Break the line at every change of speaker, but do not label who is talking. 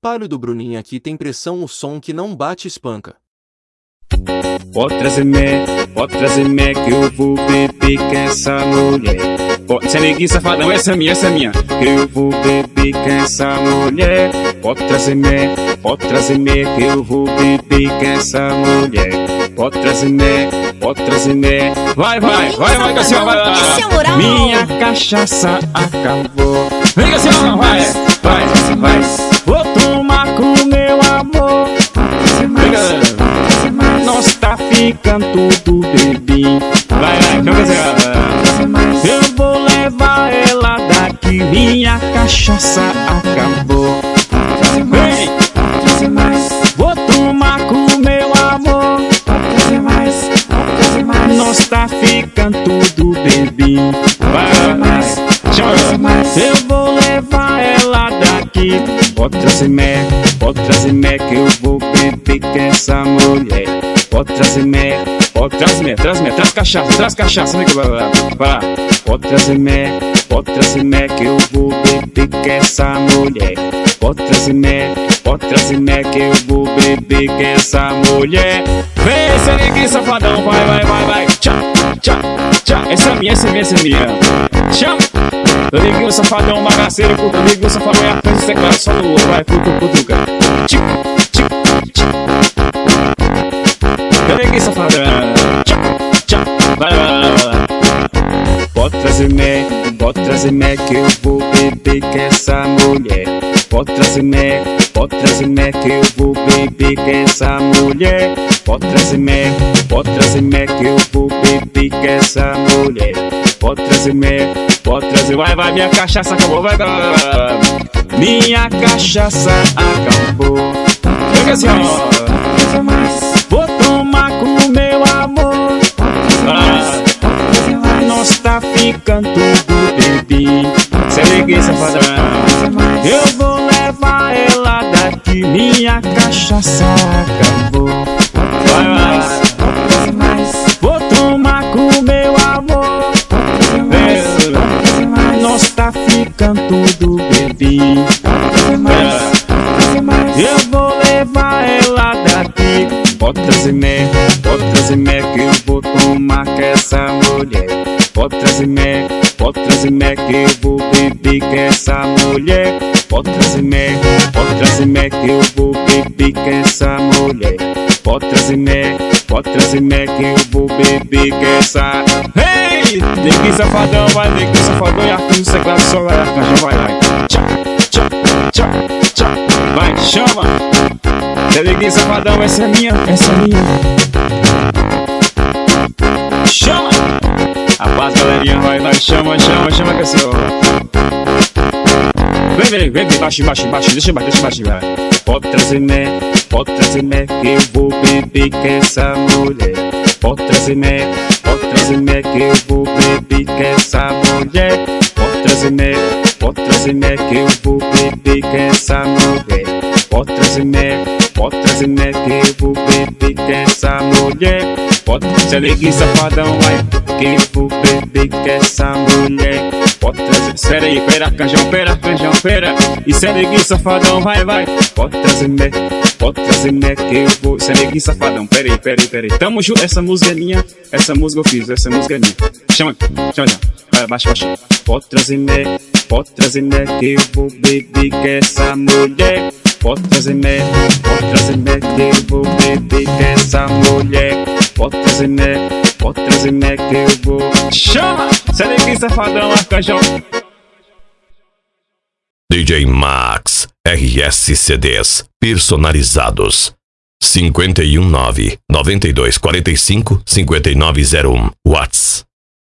Palio do Bruninho aqui tem pressão, o som que não bate espanca.
Pode trazer mé que eu vou beber com essa mulher. Se é neguinho safadão, essa é minha, que eu vou beber com essa mulher. Pode trazer mé que eu vou beber com essa mulher. Pode trazer mé. Vai, Cassião, vai. Minha cachaça acabou. Vem, Cassião, vai. Vou tomar com meu amor. Nós tá ficando tudo bebinho. Vai, eu vou levar ela daqui. Minha cachaça acabou. Vem, vou tomar com meu amor. Nós tá ficando tudo bebinho. Vai, eu vou levar ela daqui. Pode trazer mé que eu vou beber com essa mulher. Pode trazer mé, traz cachaça, vai lá. Pode trazer mé que eu vou beber com essa mulher. Pode trazer mé que eu vou beber com essa mulher. Vem, sereguinho safadão, vai. Tchá, essa é minha. Tchau. Sereguinho safadão, bagaceiro, sereguinho safadão é a frente do teclado, só no outro, vai, putuca. Sereguinho safadão, tchá, vai. Pode trazer mé que eu vou beber com essa mulher. Pode trazer mé que eu vou beber com essa mulher. Pode trazer mé que eu vou beber com essa mulher. Pode trazer, vai, minha cachaça acabou, vai. Minha cachaça acabou. Fica assim, ó. Vou tomar com meu amor. Nós tá ficando tudo bebinho. Sereguinho safadão, eu vou levar ela daqui. Minha cachaça acabou. Vai. Vou tomar com meu amor. Nós tá ficando tudo bebinho. Eu vou levar ela daqui. Pode trazer mé que eu vou tomar com essa mulher. Pode trazer mé que eu vou beber com essa mulher. Pode trazer mé que eu vou beber com essa mulher. Pode trazer mé que eu vou beber com essa. Hey! Neguinho safadão, vai, neguinho safadão e arcanjo do teclado, só vai, arcanjo, vai. Tchá, vai, chama. Neguinho safadão, essa é minha. Chama. Rapaz, galerinha, vai, chama, que é seu. Vem, baixo, deixa baixo, vai. Pode trazer mé que eu vou beber com essa mulher. Pode trazer mé que eu vou beber com essa mulher. Pode trazer mé que eu vou beber com essa mulher. Pode trazer mé que eu vou beber com essa mulher. Pode trazer neguinho safadão, vai, que eu vou beber com essa mulher. Pode trazer, espera aí, pera, canjão, isso é neguinho safadão, vai. Pode trazer mé que eu vou, isso é neguinho safadão, pera aí. Tamo junto, essa música é minha, essa música eu fiz, essa música é minha. Chama já, vai, baixa. Pode trazer mé que eu vou beber com essa mulher. Pode trazer mé que eu vou beber com essa mulher. Pode trazer mé que eu vou. Chama! Sereguinho safadão, arcanjão.
DJ Max RS CDs personalizados 519 9245 5901 Whats